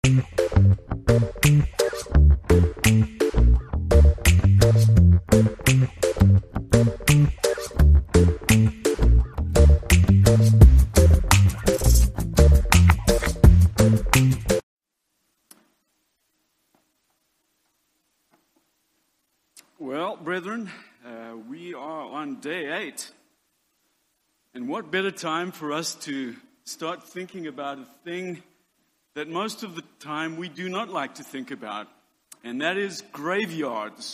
Well, brethren, we are on day 8. And what better time for us to start thinking about a thing that most of the time we do not like to think about, and that is graveyards.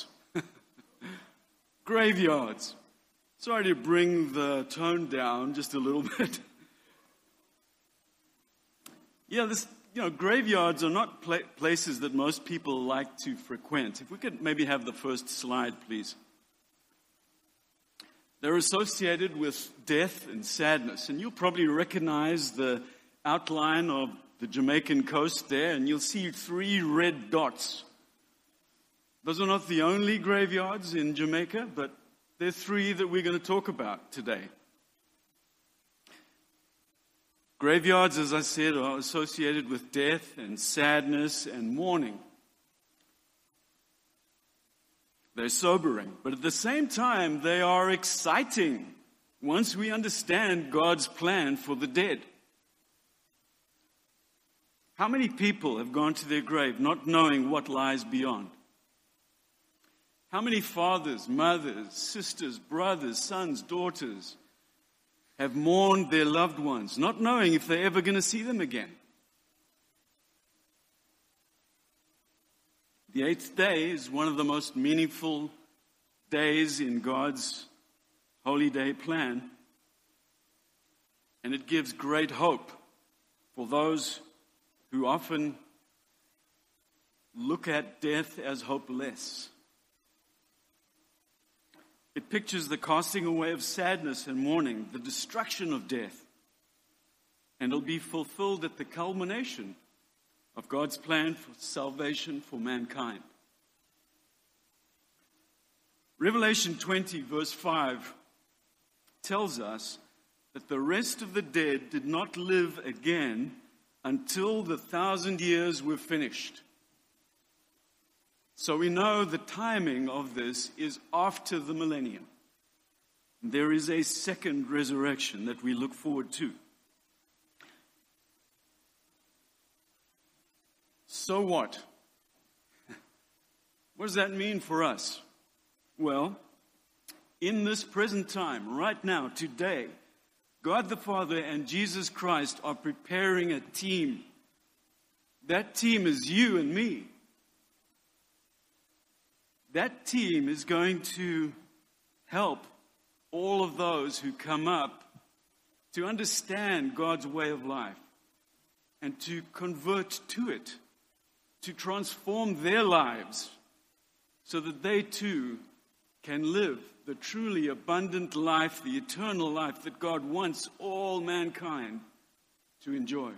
Graveyards. Sorry to bring the tone down just a little bit. Graveyards are not places that most people like to frequent. If we could maybe have the first slide, please. They're associated with death and sadness, and you'll probably recognize the outline of the Jamaican coast there, and you'll see 3 red dots. Those are not the only graveyards in Jamaica, but they're 3 that we're going to talk about today. Graveyards, as I said, are associated with death and sadness and mourning. They're sobering, but at the same time, they are exciting once we understand God's plan for the dead. How many people have gone to their grave not knowing what lies beyond? How many fathers, mothers, sisters, brothers, sons, daughters have mourned their loved ones, not knowing if they're ever going to see them again? The 8th day is one of the most meaningful days in God's holy day plan, and it gives great hope for those who often look at death as hopeless. It pictures the casting away of sadness and mourning, the destruction of death. And it'll be fulfilled at the culmination of God's plan for salvation for mankind. Revelation 20, verse 5, tells us that the rest of the dead did not live again until the 1,000 years were finished. So we know the timing of this is after the millennium. There is a second resurrection that we look forward to. So what? What does that mean for us? Well, in this present time, right now, today, God the Father and Jesus Christ are preparing a team. That team is you and me. That team is going to help all of those who come up to understand God's way of life and to convert to it, to transform their lives so that they too can live the truly abundant life, the eternal life that God wants all mankind to enjoy.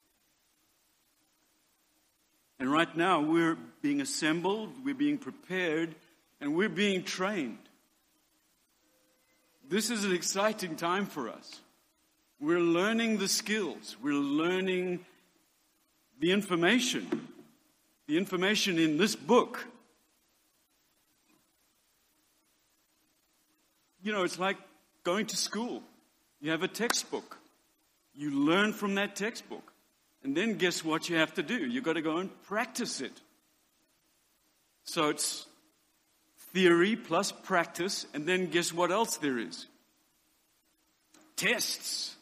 And right now, we're being assembled, we're being prepared, and we're being trained. This is an exciting time for us. We're learning the skills. We're learning the information in this book. You know, it's like going to school. You have a textbook. You learn from that textbook. And then guess what you have to do? You've got to go and practice it. So it's theory plus practice, and then guess what else there is? Tests.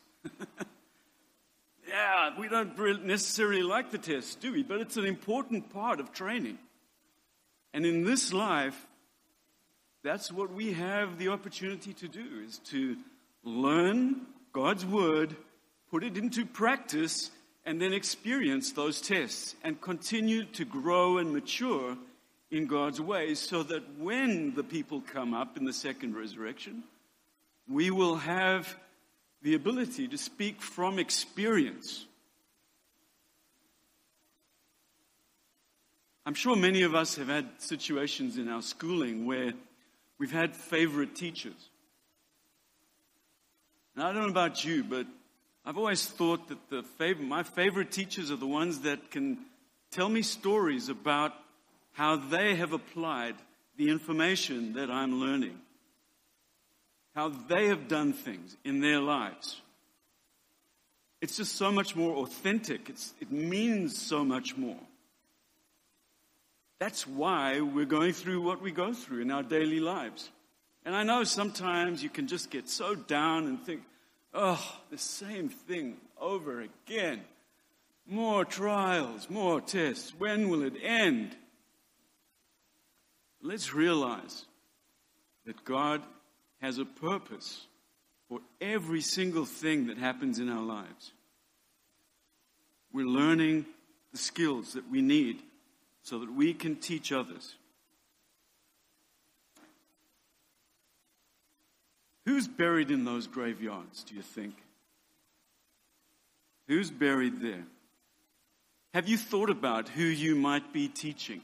Yeah, we don't really necessarily like the tests, do we? But it's an important part of training. And in this life, that's what we have the opportunity to do, is to learn God's Word, put it into practice, and then experience those tests and continue to grow and mature in God's ways so that when the people come up in the second resurrection, we will have the ability to speak from experience. I'm sure many of us have had situations in our schooling where we've had favorite teachers. Now, I don't know about you, but I've always thought that my favorite teachers are the ones that can tell me stories about how they have applied the information that I'm learning, how they have done things in their lives. It's just so much more authentic. It means so much more. That's why we're going through what we go through in our daily lives. And I know sometimes you can just get so down and think, oh, the same thing over again. More trials, more tests. When will it end? Let's realize that God has a purpose for every single thing that happens in our lives. We're learning the skills that we need so that we can teach others. Who's buried in those graveyards, do you think? Who's buried there? Have you thought about who you might be teaching?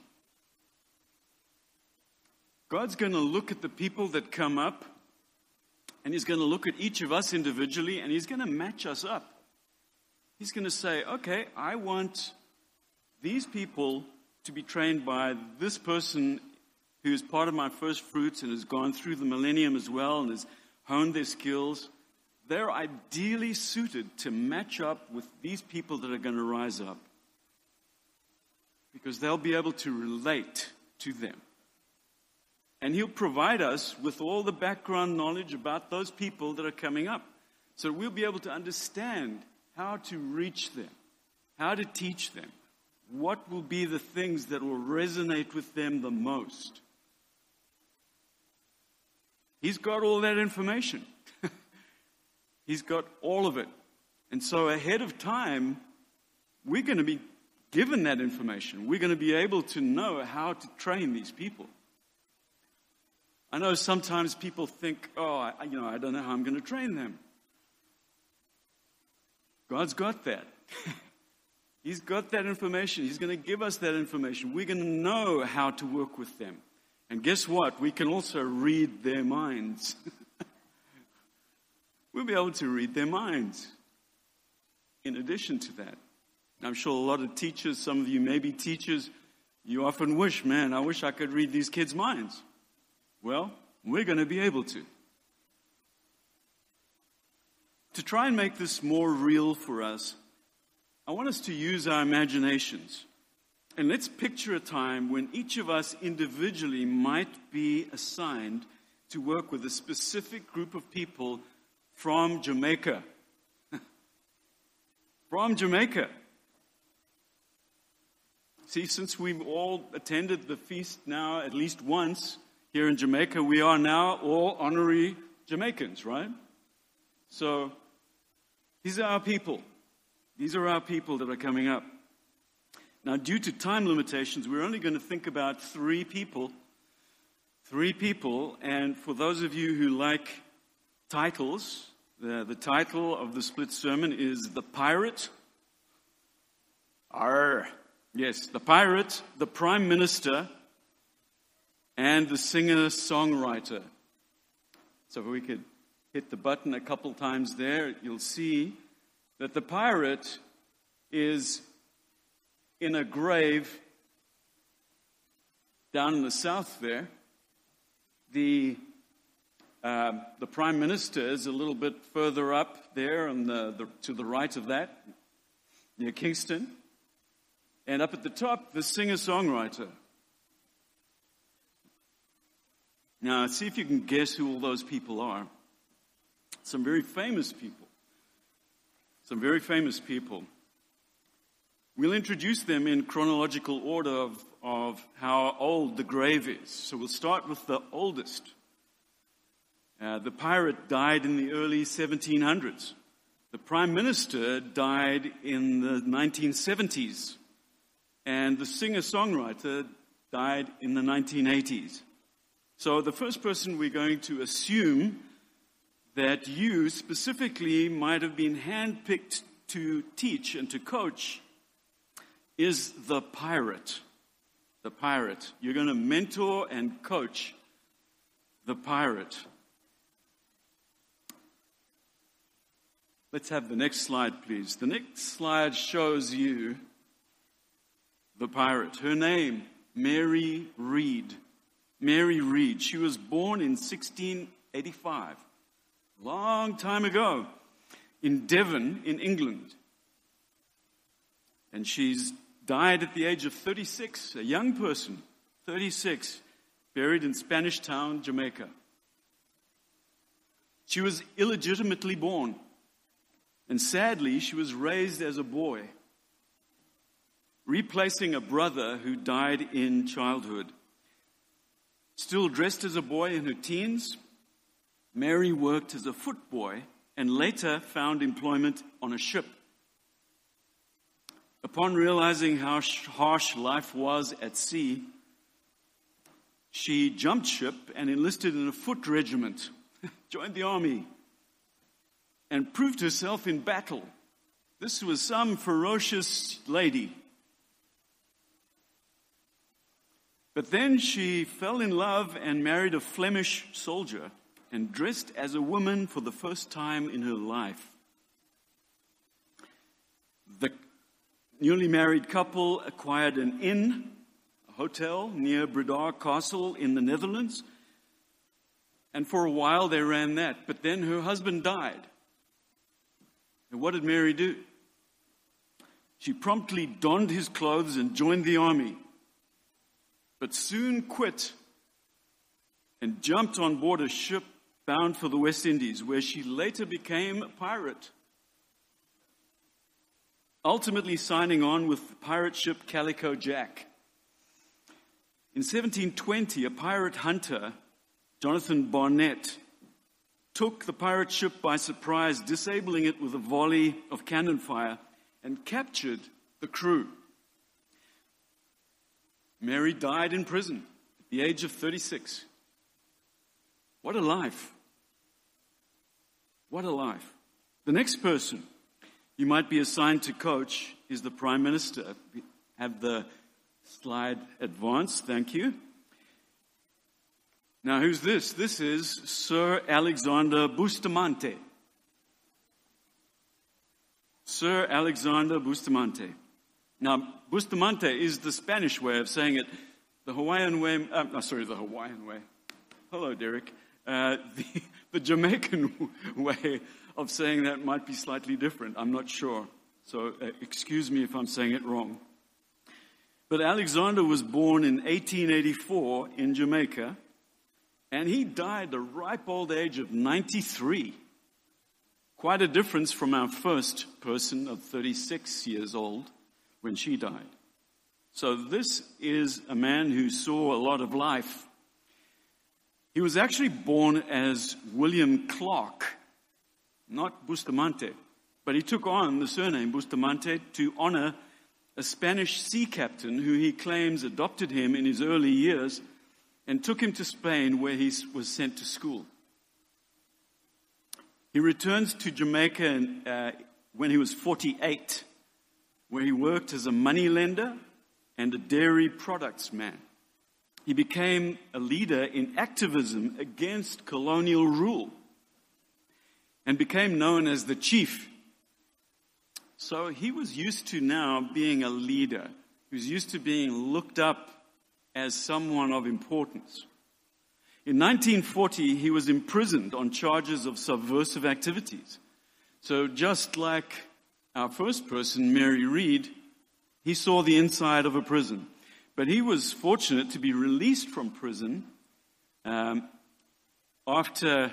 God's going to look at the people that come up, and He's going to look at each of us individually, and He's going to match us up. He's going to say, okay, I want these people to be trained by this person who is part of my first fruits and has gone through the millennium as well and has honed their skills. They're ideally suited to match up with these people that are going to rise up, because they'll be able to relate to them. And He'll provide us with all the background knowledge about those people that are coming up, so we'll be able to understand how to reach them, how to teach them, what will be the things that will resonate with them the most. He's got all that information. He's got all of it. And so ahead of time, we're going to be given that information. We're going to be able to know how to train these people. I know sometimes people think, I don't know how I'm going to train them. God's got that. He's got that information. He's going to give us that information. We're going to know how to work with them. And guess what? We can also read their minds. We'll be able to read their minds. In addition to that, I'm sure a lot of teachers, some of you may be teachers, you often wish, man, I wish I could read these kids' minds. Well, we're going to be able to. To try and make this more real for us, I want us to use our imaginations. And let's picture a time when each of us individually might be assigned to work with a specific group of people from Jamaica. From Jamaica. See, since we've all attended the feast now at least once here in Jamaica, we are now all honorary Jamaicans, right? So, these are our people. These are our people that are coming up. Now, due to time limitations, we're only going to think about three people. Three people, and for those of you who like titles, the title of the split sermon is The Pirate. Yes, the pirate, the prime minister, and the singer-songwriter. So if we could hit the button a couple times there, you'll see that the pirate is in a grave down in the south there. The prime minister is a little bit further up there on to the right of that, near Kingston. And up at the top, the singer-songwriter. Now, see if you can guess who all those people are. Some very famous people. Some very famous people. We'll introduce them in chronological order of how old the grave is. So we'll start with the oldest. The pirate died in the early 1700s. The prime minister died in the 1970s. And the singer-songwriter died in the 1980s. So the first person we're going to assume that you specifically might have been handpicked to teach and to coach is the pirate. The pirate. You're going to mentor and coach the pirate. Let's have the next slide, please. The next slide shows you the pirate. Her name, Mary Read. Mary Read. She was born in 1685, long time ago, in Devon, in England. And she's died at the age of 36, a young person, 36, buried in Spanish Town, Jamaica. She was illegitimately born, and sadly, she was raised as a boy, replacing a brother who died in childhood. Still dressed as a boy in her teens, Mary worked as a footboy and later found employment on a ship. Upon realizing how harsh life was at sea, she jumped ship and enlisted in a foot regiment, joined the army, and proved herself in battle. This was some ferocious lady. But then she fell in love and married a Flemish soldier and dressed as a woman for the first time in her life. The newly married couple acquired an inn, a hotel near Breda Castle in the Netherlands. And for a while they ran that. But then her husband died. And what did Mary do? She promptly donned his clothes and joined the army. But soon quit and jumped on board a ship bound for the West Indies, where she later became a pirate, ultimately signing on with the pirate ship Calico Jack. In 1720, a pirate hunter, Jonathan Barnett, took the pirate ship by surprise, disabling it with a volley of cannon fire, and captured the crew. Mary died in prison at the age of 36. What a life. What a life. The next person you might be assigned to coach is the Prime Minister. Have the slide advanced, thank you. Now, who's this? This is Sir Alexander Bustamante. Sir Alexander Bustamante. Now, Bustamante is the Spanish way of saying it. The Hawaiian way, the Hawaiian way. Hello, Derek. The Jamaican way of saying that might be slightly different. I'm not sure. So excuse me if I'm saying it wrong. But Alexander was born in 1884 in Jamaica, and he died the ripe old age of 93. Quite a difference from our first person of 36 years old when she died. So this is a man who saw a lot of life. He was actually born as William Clark, not Bustamante, but he took on the surname Bustamante to honor a Spanish sea captain who he claims adopted him in his early years and took him to Spain, where he was sent to school. He returns to Jamaica when he was 48, where he worked as a moneylender and a dairy products man. He became a leader in activism against colonial rule and became known as the chief. So he was used to now being a leader. He was used to being looked up as someone of importance. In 1940, he was imprisoned on charges of subversive activities. So just like our first person, Mary Read, he saw the inside of a prison. But he was fortunate to be released from prison after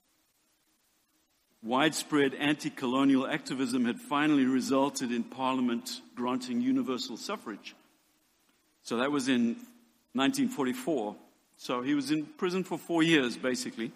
widespread anti-colonial activism had finally resulted in Parliament granting universal suffrage. So that was in 1944. So he was in prison for 4 years, basically.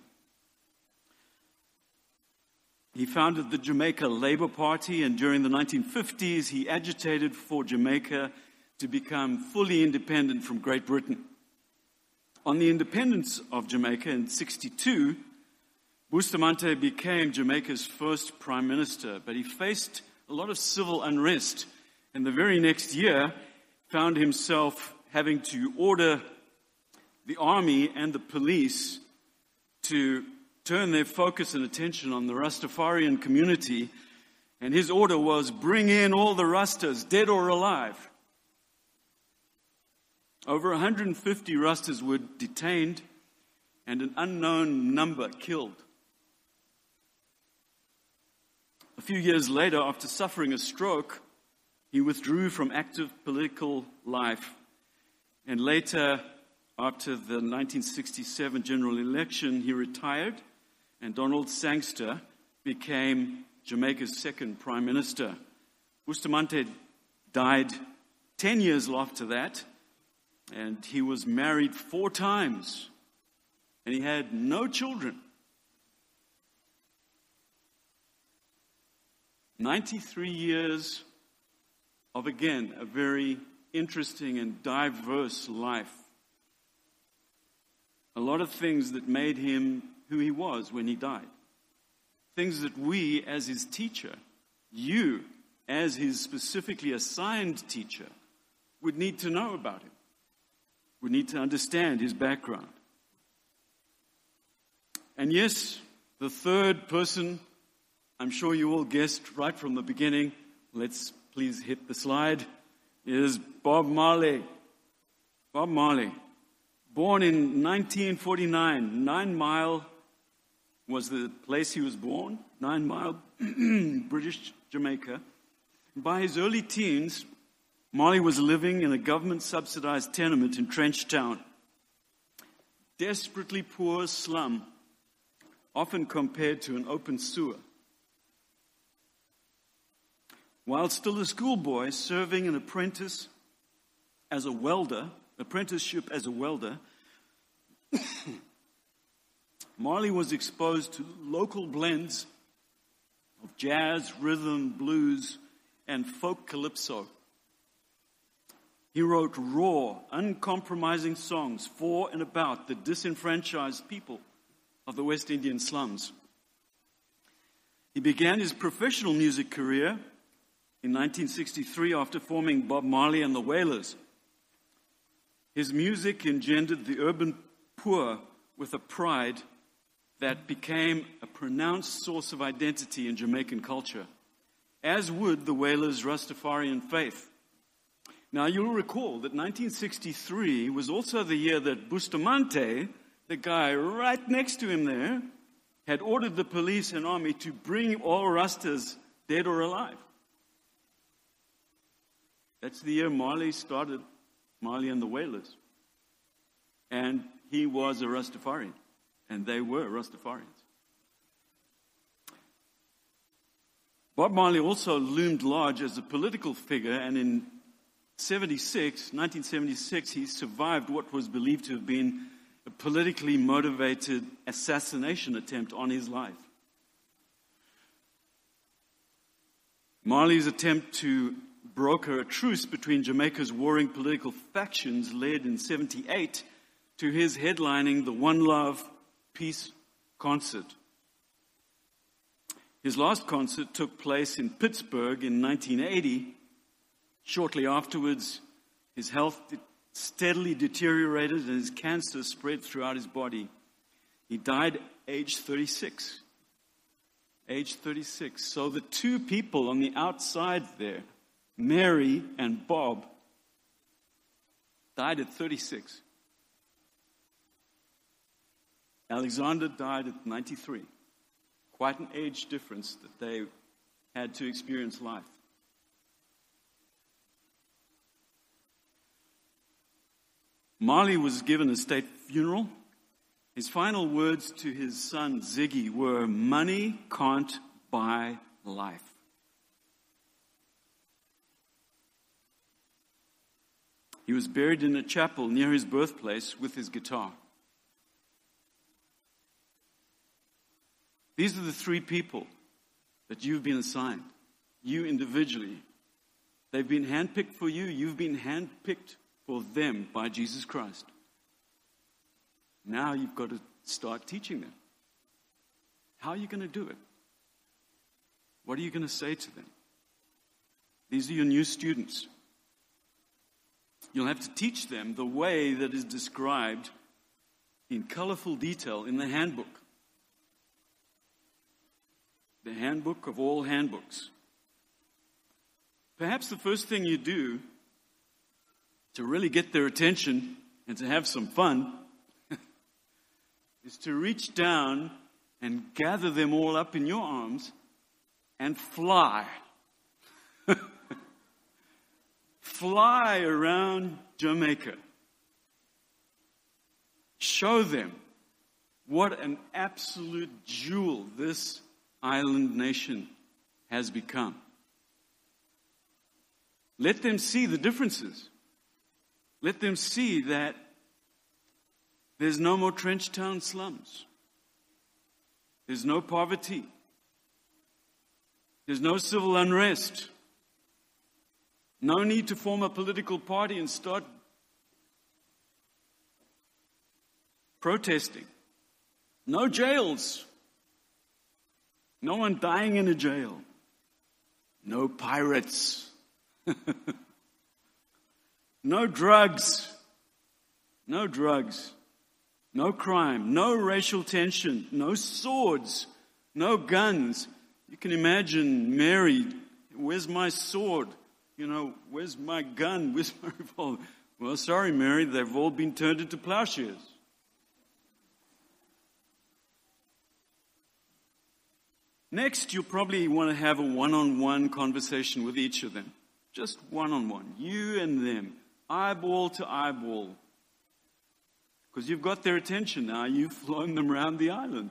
He founded the Jamaica Labour Party, and during the 1950s, he agitated for Jamaica to become fully independent from Great Britain. On the independence of Jamaica in 1962, Bustamante became Jamaica's first prime minister, but he faced a lot of civil unrest, and the very next year found himself having to order the army and the police to turn their focus and attention on the Rastafarian community, and his order was, bring in all the Rastas, dead or alive. Over 150 Rastas were detained and an unknown number killed. A few years later, after suffering a stroke, he withdrew from active political life. And later, after the 1967 general election, he retired, and Donald Sangster became Jamaica's second prime minister. Bustamante died 10 years after that, and he was married 4 times, and he had no children. 93 years of, again, a very interesting and diverse life. A lot of things that made him who he was when he died. Things that we, as his teacher, you, as his specifically assigned teacher, would need to know about him. Would need to understand his background. And yes, the third person, I'm sure you all guessed right from the beginning, let's please hit the slide, is Bob Marley. Bob Marley, born in 1949, 9 Mile was the place he was born, 9 Mile, British Jamaica. By his early teens, Marley was living in a government-subsidized tenement in Trench Town. Desperately poor slum, often compared to an open sewer. While still a schoolboy, serving an apprenticeship as a welder, Marley was exposed to local blends of jazz, rhythm, blues, and folk calypso. He wrote raw, uncompromising songs for and about the disenfranchised people of the West Indian slums. He began his professional music career in 1963 after forming Bob Marley and the Wailers. His music engendered the urban poor with a pride that became a pronounced source of identity in Jamaican culture, as would the Wailers' Rastafarian faith. Now, you'll recall that 1963 was also the year that Bustamante, the guy right next to him there, had ordered the police and army to bring all Rastas, dead or alive. That's the year Marley started Marley and the Wailers. And he was a Rastafarian, and they were Rastafarians. Bob Marley also loomed large as a political figure, and in 1976, he survived what was believed to have been a politically motivated assassination attempt on his life. Marley's attempt to broker a truce between Jamaica's warring political factions led in 1978 to his headlining the One Love Peace Concert. His last concert took place in Pittsburgh in 1980. Shortly afterwards, his health steadily deteriorated and his cancer spread throughout his body. He died aged 36. Age 36. So the two people on the outside there, Mary and Bob, died at 36. Alexander died at 93. Quite an age difference that they had to experience life. Marley was given a state funeral. His final words to his son Ziggy were, "Money can't buy life." He was buried in a chapel near his birthplace with his guitar. These are the three people that you've been assigned, you individually. They've been handpicked for you. You've been handpicked for them by Jesus Christ. Now you've got to start teaching them. How are you going to do it? What are you going to say to them? These are your new students. You'll have to teach them the way that is described in colorful detail in the handbook. The handbook of all handbooks. Perhaps the first thing you do to really get their attention and to have some fun, is to reach down and gather them all up in your arms and fly. Fly around Jamaica. Show them what an absolute jewel this island nation has become. Let them see the differences. Let them see that there's no more trench town slums. There's no poverty. There's no civil unrest. No need to form a political party and start protesting. No jails. No one dying in a jail. No pirates. No drugs. No drugs. No crime. No racial tension. No swords. No guns. You can imagine Mary, where's my sword? Where's my gun? Where's my revolver? Well, sorry, Mary, they've all been turned into plowshares. Next, you'll probably want to have a one-on-one conversation with each of them. Just one-on-one. You and them. Eyeball to eyeball. Because you've got their attention now. You've flown them around the island.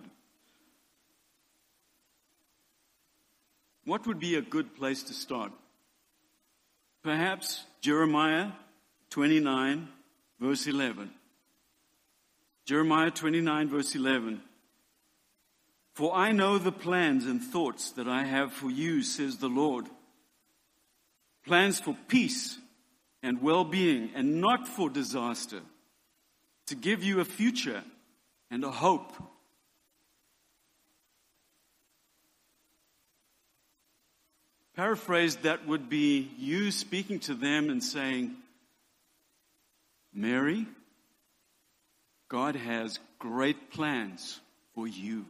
What would be a good place to start? Perhaps Jeremiah 29, verse 11. Jeremiah 29, verse 11. For I know the plans and thoughts that I have for you, says the Lord. Plans for peace and well-being and not for disaster, to give you a future and a hope. Paraphrased, that would be you speaking to them and saying, Mary, God has great plans for you.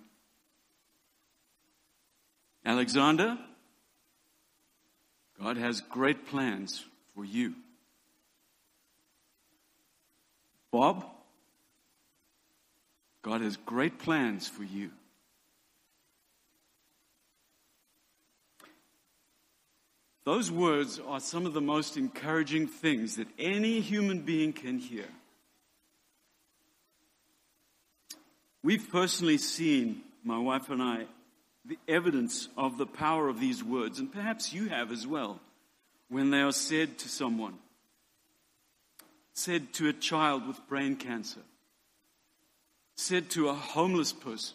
Alexander, God has great plans for you. Bob, God has great plans for you. Those words are some of the most encouraging things that any human being can hear. We've personally seen, my wife and I, the evidence of the power of these words, and perhaps you have as well, when they are said to someone, said to a child with brain cancer, said to a homeless person,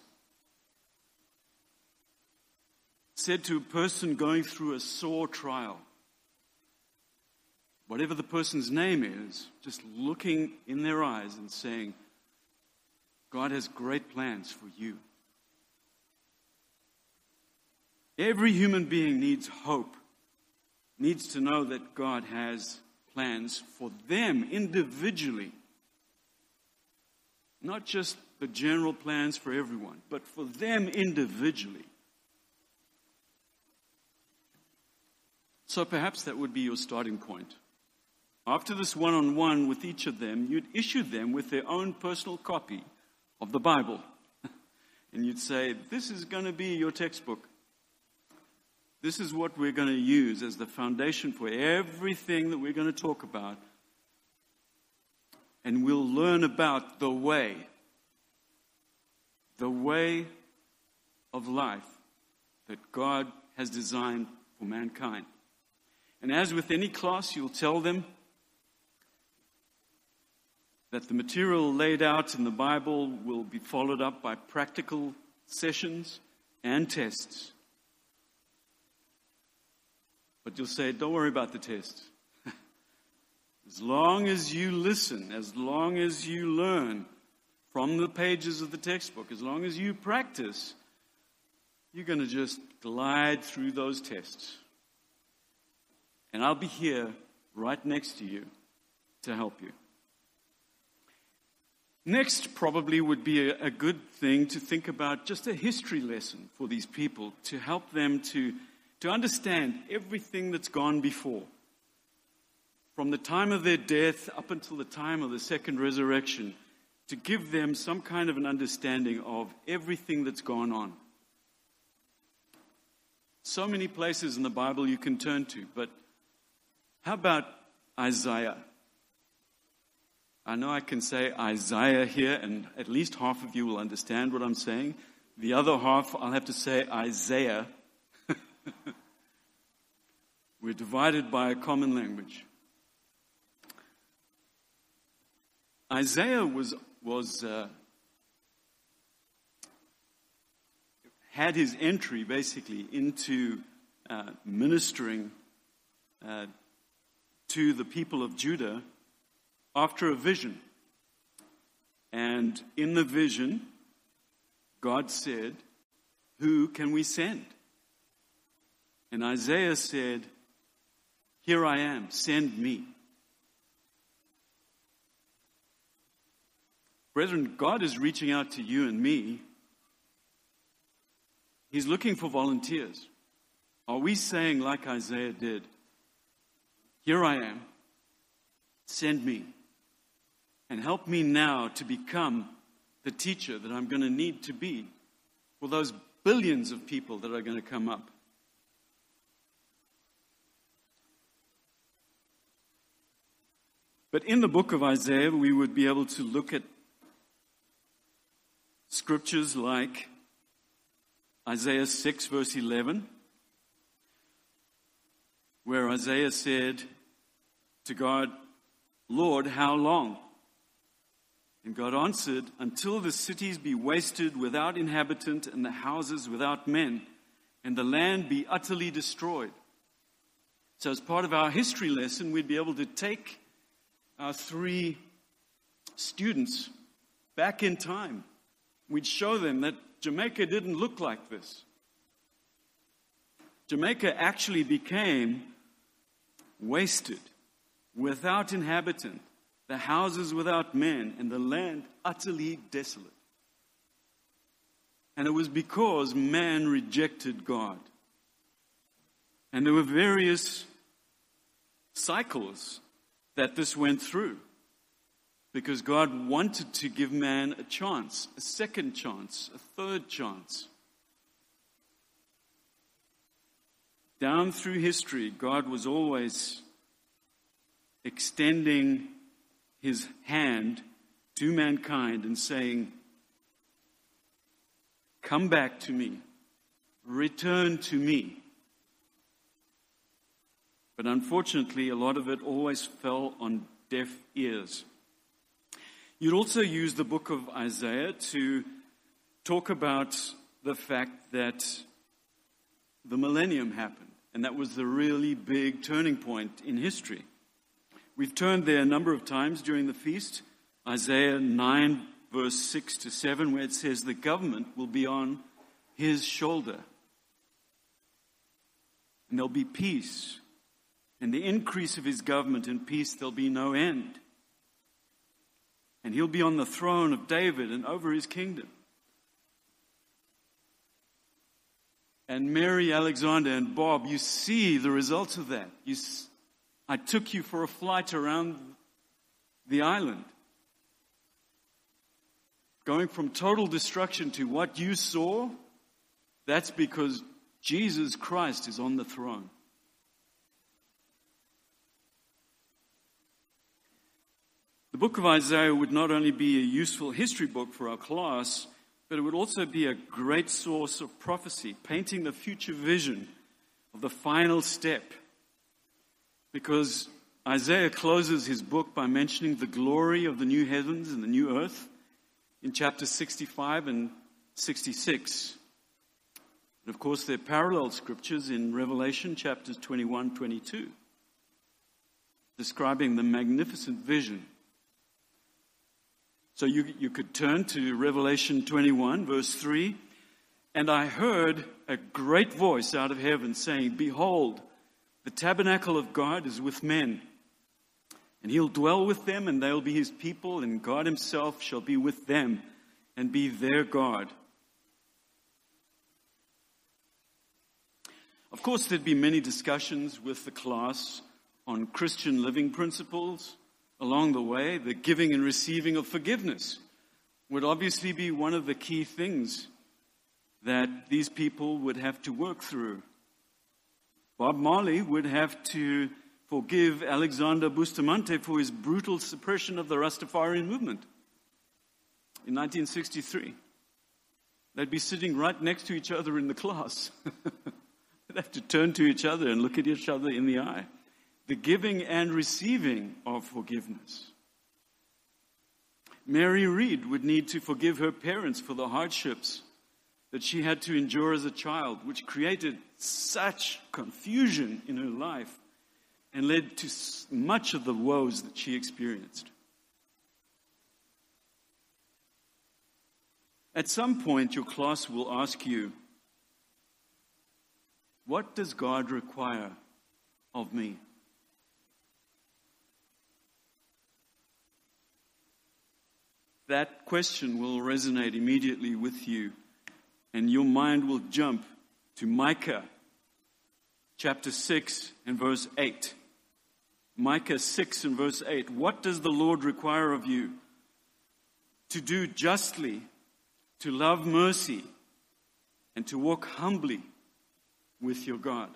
said to a person going through a sore trial. Whatever the person's name is, just looking in their eyes and saying, God has great plans for you. Every human being needs hope, needs to know that God has plans for them individually. Not just the general plans for everyone, but for them individually. So perhaps that would be your starting point. After this one-on-one with each of them, you'd issue them with their own personal copy of the Bible. And you'd say, this is going to be your textbook. This is what we're going to use as the foundation for everything that we're going to talk about. And we'll learn about the way of life that God has designed for mankind. And as with any class, you'll tell them that the material laid out in the Bible will be followed up by practical sessions and tests. But you'll say, don't worry about the test. As long as you listen, as long as you learn from the pages of the textbook, as long as you practice, you're going to just glide through those tests. And I'll be here right next to you to help you. Next probably would be a good thing to think about just a history lesson for these people to help them to understand everything that's gone before. from the time of their death up until the time of the second resurrection, to give them some kind of an understanding of everything that's gone on. So many places in the Bible you can turn to, but how about Isaiah? I know I can say Isaiah here, and at least half of you will understand what I'm saying. The other half, I'll have to say Isaiah. We're divided by a common language. Isaiah had his entry basically into ministering to the people of Judah after a vision. And in the vision, God said, "Who can we send?" And Isaiah said, "Here I am, send me." Brethren, God is reaching out to you and me. He's looking for volunteers. Are we saying like Isaiah did, "Here I am, send me, and help me now to become the teacher that I'm going to need to be for those billions of people that are going to come up"? But in the book of Isaiah, we would be able to look at scriptures like Isaiah 6 verse 11, where Isaiah said to God, "Lord, how long?" And God answered, "Until the cities be wasted without inhabitant and the houses without men, and the land be utterly destroyed." So as part of our history lesson, we'd be able to take our 3 students back in time. We'd show them that Jamaica didn't look like this. Jamaica actually became wasted, without inhabitant, the houses without men, and the land utterly desolate. And it was because man rejected God. And there were various cycles that this went through, because God wanted to give man a chance, a second chance, a third chance. Down through history, God was always extending his hand to mankind and saying, "Come back to me, return to me." But unfortunately, a lot of it always fell on deaf ears. You'd also use the book of Isaiah to talk about the fact that the millennium happened, and that was the really big turning point in history. We've turned there a number of times during the feast. Isaiah 9 verse 6 to 7, where it says the government will be on his shoulder. And there'll be peace. And the increase of his government and peace, there'll be no end. And he'll be on the throne of David and over his kingdom. And Mary, Alexander, and Bob, you see the results of that. I took you for a flight around the island. Going from total destruction to what you saw, that's because Jesus Christ is on the throne. The book of Isaiah would not only be a useful history book for our class, but it would also be a great source of prophecy, painting the future vision of the final step. Because Isaiah closes his book by mentioning the glory of the new heavens and the new earth in chapters 65 and 66. And of course, there are parallel scriptures in Revelation chapters 21, 22, describing the magnificent vision. So you could turn to Revelation 21, verse 3. "And I heard a great voice out of heaven saying, 'Behold, the tabernacle of God is with men, and he'll dwell with them, and they'll be his people, and God himself shall be with them and be their God.'" Of course, there'd be many discussions with the class on Christian living principles along the way. The giving and receiving of forgiveness would obviously be one of the key things that these people would have to work through. Bob Marley would have to forgive Alexander Bustamante for his brutal suppression of the Rastafarian movement in 1963. They'd be sitting right next to each other in the class. They'd have to turn to each other and look at each other in the eye. The giving and receiving of forgiveness. Mary Read would need to forgive her parents for the hardships that she had to endure as a child, which created such confusion in her life and led to much of the woes that she experienced. At some point, your class will ask you, what does God require of me? That question will resonate immediately with you, and your mind will jump to Micah chapter 6 and verse 8. Micah 6 and verse 8. What does the Lord require of you? To do justly, to love mercy, and to walk humbly with your God.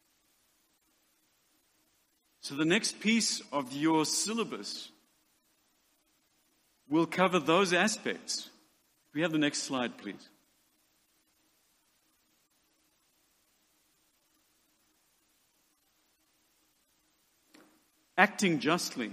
So the next piece of your syllabus will cover those aspects. Can we have the next slide, please? Acting justly.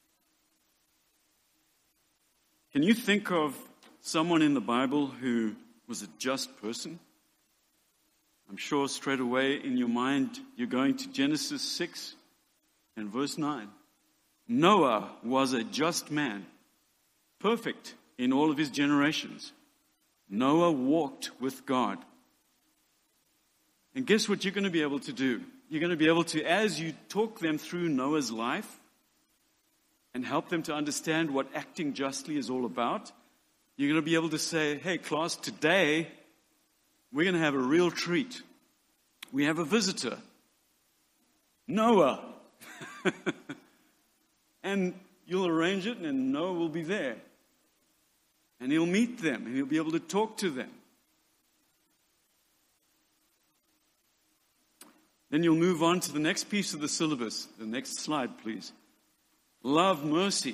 Can you think of someone in the Bible who was a just person? I'm sure straight away in your mind you're going to Genesis 6 and verse 9. Noah was a just man, perfect in all of his generations. Noah walked with God. And guess what you're going to be able to do? You're going to be able to, as you talk them through Noah's life and help them to understand what acting justly is all about, you're going to be able to say, hey, class, today we're going to have a real treat. We have a visitor, Noah. And you'll arrange it and Noah will be there. And he'll meet them and he'll be able to talk to them. Then you'll move on to the next piece of the syllabus. The next slide, please. Love mercy.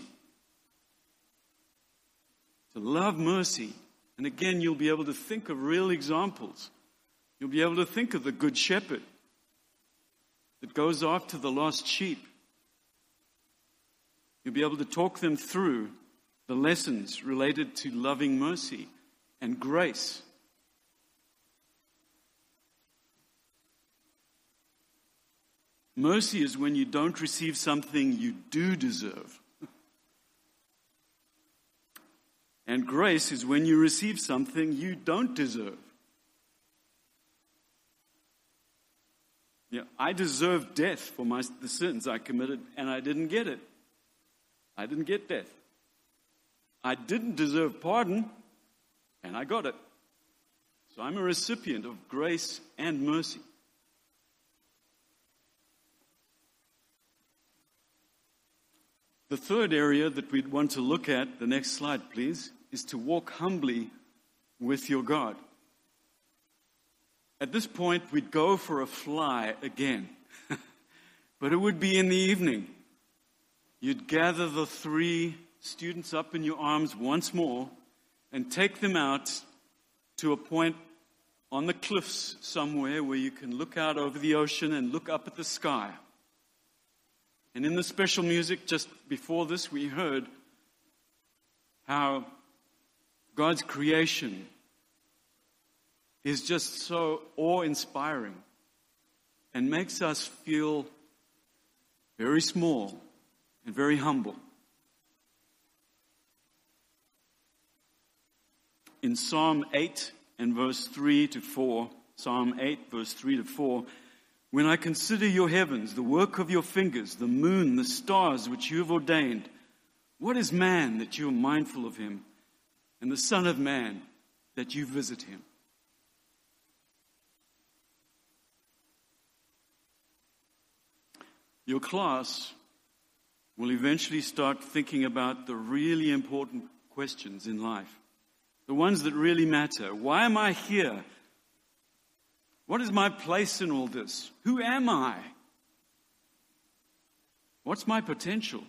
To love mercy. And again, you'll be able to think of real examples. You'll be able to think of the good shepherd that goes after the lost sheep. You'll be able to talk them through the lessons related to loving mercy and grace. Mercy is when you don't receive something you do deserve. And grace is when you receive something you don't deserve. Yeah, I deserved death for the sins I committed, and I didn't get it. I didn't get death. I didn't deserve pardon, and I got it. So I'm a recipient of grace and mercy. The third area that we'd want to look at, the next slide please, is to walk humbly with your God. At this point, we'd go for a fly again, but it would be in the evening. You'd gather the 3 students up in your arms once more and take them out to a point on the cliffs somewhere where you can look out over the ocean and look up at the sky. And in the special music just before this, we heard how God's creation is just so awe-inspiring and makes us feel very small and very humble. In Psalm 8 and verse 3 to 4, Psalm 8 verse 3 to 4, when I consider your heavens, the work of your fingers, the moon, the stars which you have ordained, what is man that you are mindful of him, and the Son of Man that you visit him? your class will eventually start thinking about the really important questions in life, the ones that really matter. Why am I here? What is my place in all this? Who am I? What's my potential?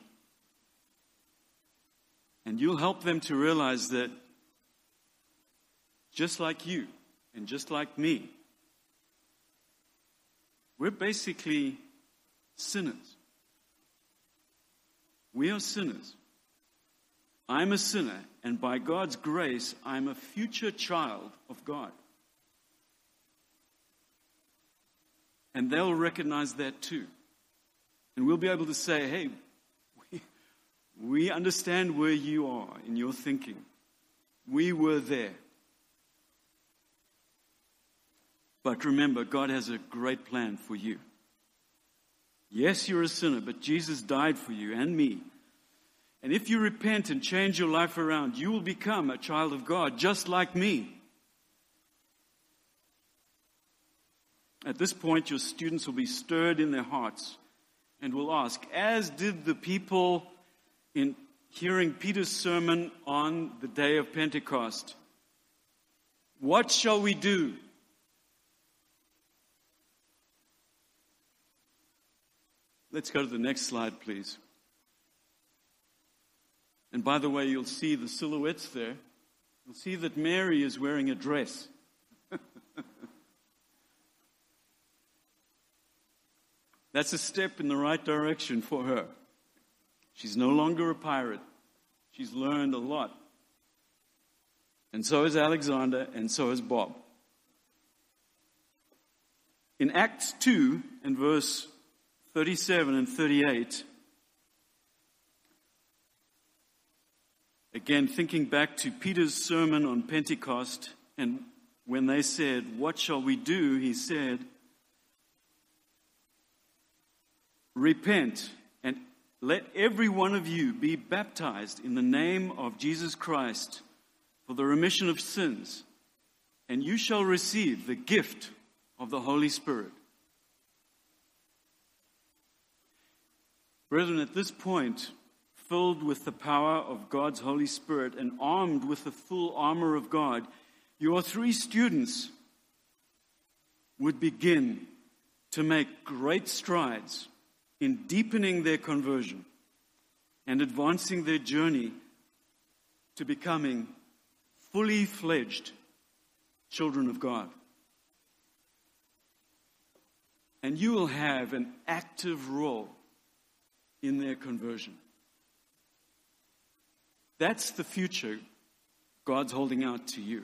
And you'll help them to realize that just like you and just like me, we're basically sinners. We are sinners. I'm a sinner, and by God's grace, I'm a future child of God. And they'll recognize that too. And we'll be able to say, hey, we understand where you are in your thinking. We were there. But remember, God has a great plan for you. Yes, you're a sinner, but Jesus died for you and me. And if you repent and change your life around, you will become a child of God, just like me. At this point, your students will be stirred in their hearts and will ask, as did the people in hearing Peter's sermon on the day of Pentecost, what shall we do? Let's go to the next slide, please. And by the way, you'll see the silhouettes there. You'll see that Mary is wearing a dress. That's a step in the right direction for her. She's no longer a pirate. She's learned a lot. And so has Alexander, and so has Bob. In Acts 2 and verse 37 and 38, again, thinking back to Peter's sermon on Pentecost, and when they said, what shall we do? He said, repent and let every one of you be baptized in the name of Jesus Christ for the remission of sins, and you shall receive the gift of the Holy Spirit. Brethren, at this point, filled with the power of God's Holy Spirit and armed with the full armor of God, your 3 students would begin to make great strides in deepening their conversion and advancing their journey to becoming fully fledged children of God. And you will have an active role in their conversion. That's the future God's holding out to you.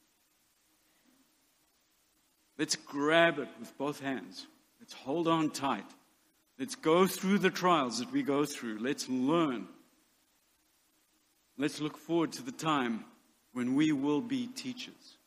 Let's grab it with both hands. Let's hold on tight. Let's go through the trials that we go through. Let's learn. Let's look forward to the time when we will be teachers.